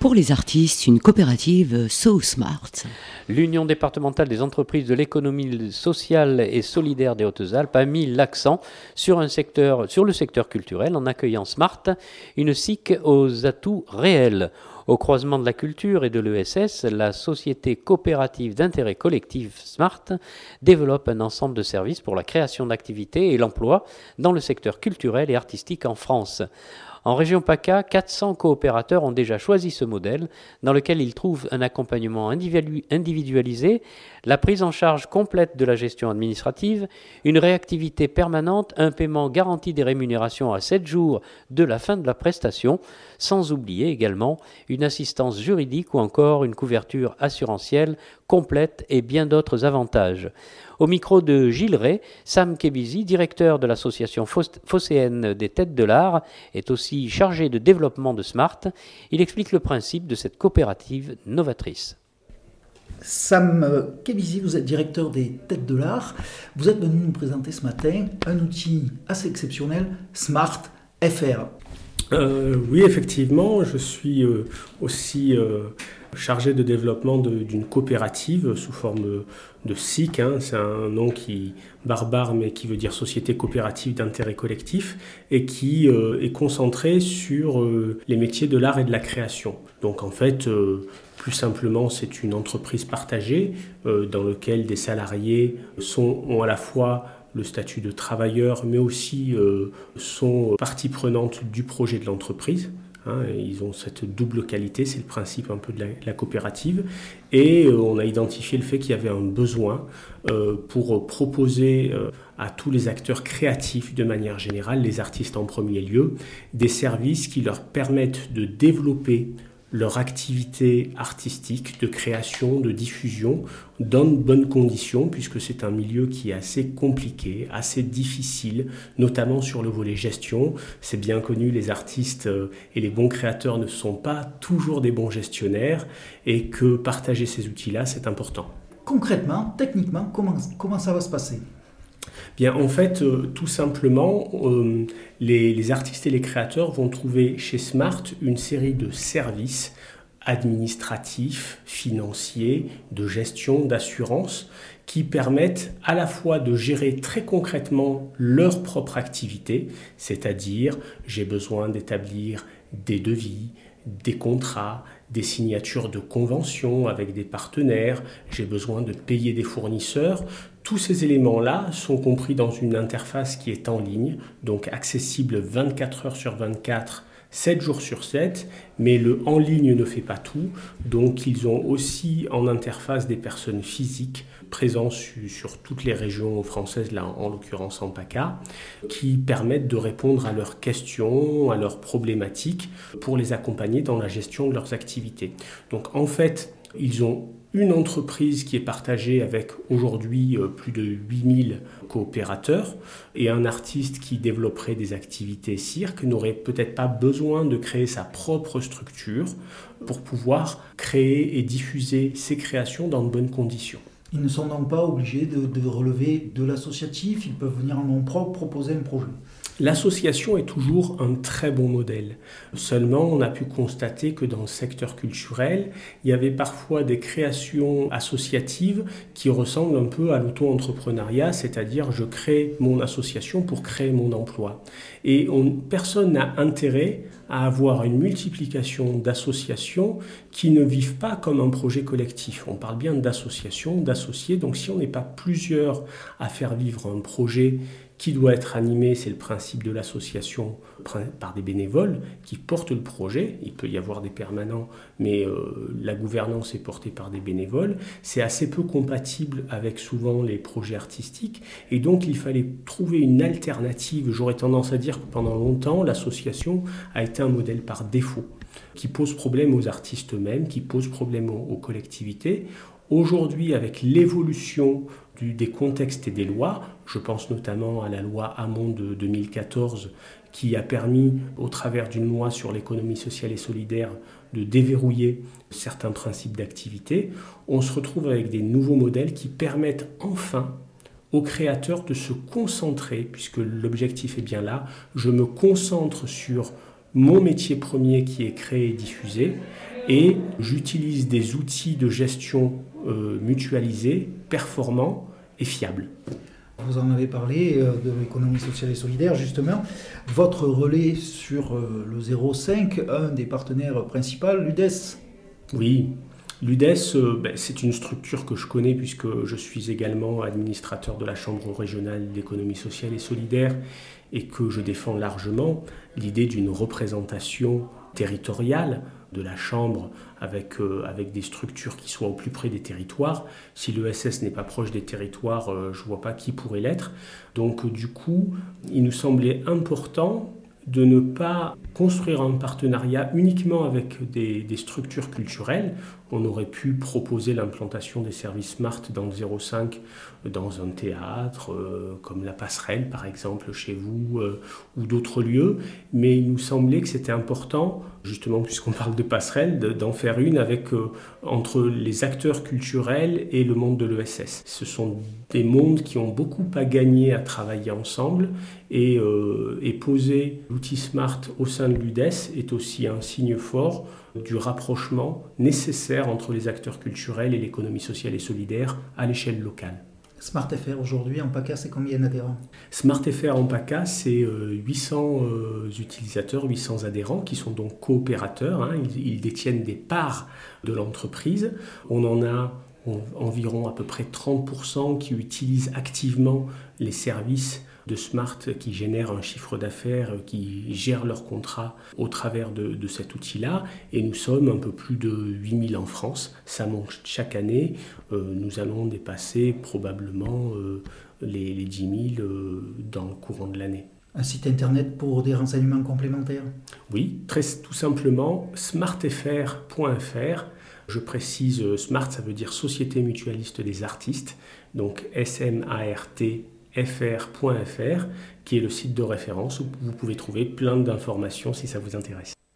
Pour les artistes, une coopérative So Smart. L'Union départementale des entreprises de l'économie sociale et solidaire des Hautes-Alpes a mis l'accent sur le secteur culturel en accueillant Smart, une SIC aux atouts réels. Au croisement de la culture et de l'ESS, la société coopérative d'intérêt collectif Smart développe un ensemble de services pour la création d'activités et l'emploi dans le secteur culturel et artistique en France. En région PACA, 400 coopérateurs ont déjà choisi ce modèle dans lequel ils trouvent un accompagnement individualisé, la prise en charge complète de la gestion administrative, une réactivité permanente, un paiement garanti des rémunérations à 7 jours de la fin de la prestation, sans oublier également une assistance juridique ou encore une couverture assurantielle complète et bien d'autres avantages. Au micro de Gilles Ray, Sam Kebizi, directeur de l'association phocéenne des Têtes de l'Art, est aussi chargé de développement de Smart. Il explique le principe de cette coopérative novatrice. Sam Kebizi, vous êtes directeur des Têtes de l'Art. Vous êtes venu nous présenter ce matin un outil assez exceptionnel, Smart FR. Oui, effectivement, je suis aussi chargé de développement d'une coopérative sous forme de SIC. C'est un nom qui barbare, mais qui veut dire Société coopérative d'intérêt collectif, et qui est concentré sur les métiers de l'art et de la création. Donc en fait, plus simplement, c'est une entreprise partagée dans laquelle des salariés ont à la fois le statut de travailleur, mais aussi sont partie prenante du projet de l'entreprise. Ils ont cette double qualité, c'est le principe un peu de la coopérative. Et on a identifié le fait qu'il y avait un besoin pour proposer à tous les acteurs créatifs de manière générale, les artistes en premier lieu, des services qui leur permettent de développer leur activité artistique, de création, de diffusion, dans de bonnes conditions, puisque c'est un milieu qui est assez compliqué, assez difficile, notamment sur le volet gestion. C'est bien connu, les artistes et les bons créateurs ne sont pas toujours des bons gestionnaires, et que partager ces outils-là, c'est important. Concrètement, techniquement, comment ça va se passer ? Bien, en fait, tout simplement, les artistes et les créateurs vont trouver chez Smart une série de services administratifs, financiers, de gestion, d'assurance, qui permettent à la fois de gérer très concrètement leur propre activité, c'est-à-dire j'ai besoin d'établir des devis, des contrats, des signatures de conventions avec des partenaires, j'ai besoin de payer des fournisseurs. Tous ces éléments-là sont compris dans une interface qui est en ligne, donc accessible 24 heures sur 24, 7 jours sur 7, mais le en ligne ne fait pas tout, donc ils ont aussi en interface des personnes physiques présentes sur toutes les régions françaises, là en l'occurrence en PACA, qui permettent de répondre à leurs questions, à leurs problématiques, pour les accompagner dans la gestion de leurs activités. Donc en fait, ils ont une entreprise qui est partagée avec aujourd'hui plus de 8000 coopérateurs, et un artiste qui développerait des activités cirque n'aurait peut-être pas besoin de créer sa propre structure pour pouvoir créer et diffuser ses créations dans de bonnes conditions. Ils ne sont donc pas obligés de relever de l'associatif, ils peuvent venir en nom propre proposer un projet. L'association est toujours un très bon modèle. Seulement, on a pu constater que dans le secteur culturel, il y avait parfois des créations associatives qui ressemblent un peu à l'auto-entrepreneuriat, c'est-à-dire je crée mon association pour créer mon emploi. Et personne n'a intérêt à avoir une multiplication d'associations qui ne vivent pas comme un projet collectif. On parle bien d'associations, d'associés, donc si on n'est pas plusieurs à faire vivre un projet qui doit être animé, c'est le principe de l'association, par des bénévoles qui portent le projet. Il peut y avoir des permanents, mais la gouvernance est portée par des bénévoles. C'est assez peu compatible avec souvent les projets artistiques, et donc il fallait trouver une alternative. J'aurais tendance à dire que pendant longtemps, l'association a été un modèle par défaut, qui pose problème aux artistes eux-mêmes, qui pose problème aux collectivités. Aujourd'hui, avec l'évolution des contextes et des lois, je pense notamment à la loi Hamon de 2014 qui a permis, au travers d'une loi sur l'économie sociale et solidaire, de déverrouiller certains principes d'activité, on se retrouve avec des nouveaux modèles qui permettent enfin aux créateurs de se concentrer, puisque l'objectif est bien là, je me concentre sur mon métier premier qui est créé et diffusé, et j'utilise des outils de gestion mutualisés, performants et fiables. Vous en avez parlé de l'économie sociale et solidaire, justement. Votre relais sur le 05, un des partenaires principaux, l'UDES. Oui, l'UDES, c'est une structure que je connais puisque je suis également administrateur de la Chambre régionale d'économie sociale et solidaire et que je défends largement l'idée d'une représentation territoriale de la Chambre avec des structures qui soient au plus près des territoires. Si l'ESS n'est pas proche des territoires, je ne vois pas qui pourrait l'être. Donc du coup, il nous semblait important de ne pas construire un partenariat uniquement avec des structures culturelles. On aurait pu proposer l'implantation des services Smart dans le 05, dans un théâtre, comme la Passerelle par exemple chez vous, ou d'autres lieux. Mais il nous semblait que c'était important, justement puisqu'on parle de Passerelle, d'en faire une entre les acteurs culturels et le monde de l'ESS. Ce sont des mondes qui ont beaucoup à gagner à travailler ensemble et poser l'outil Smart au sein de l'UDES est aussi un signe fort du rapprochement nécessaire entre les acteurs culturels et l'économie sociale et solidaire à l'échelle locale. SmartFR aujourd'hui en PACA, c'est combien d'adhérents? SmartFR en PACA, c'est 800 utilisateurs, 800 adhérents qui sont donc coopérateurs. Ils détiennent des parts de l'entreprise. On en a environ à peu près 30% qui utilisent activement les services de Smart qui génèrent un chiffre d'affaires, qui gèrent leur contrat au travers de cet outil-là. Et nous sommes un peu plus de 8000 en France. Ça monte chaque année. Nous allons dépasser probablement les 10 000 dans le courant de l'année. Un site internet pour des renseignements complémentaires? Oui, tout simplement, smartfr.fr. Je précise, Smart, ça veut dire Société Mutualiste des Artistes, donc SMART.fr, qui est le site de référence où vous pouvez trouver plein d'informations si ça vous intéresse.